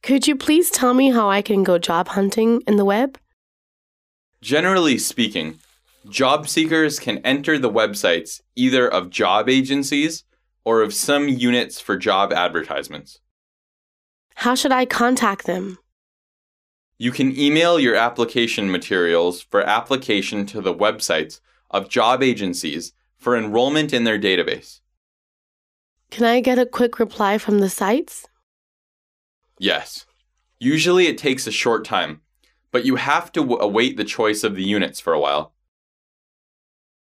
Could you please tell me how I can go job hunting in the web? Generally speaking, job seekers can enter the websites either of job agencies or of some units for job advertisements. How should I contact them? You can email your application materials for application to the websites of job agencies for enrollment in their database. Can I get a quick reply from the sites? Yes. Usually it takes a short time, but you have to await the choice of the units for a while.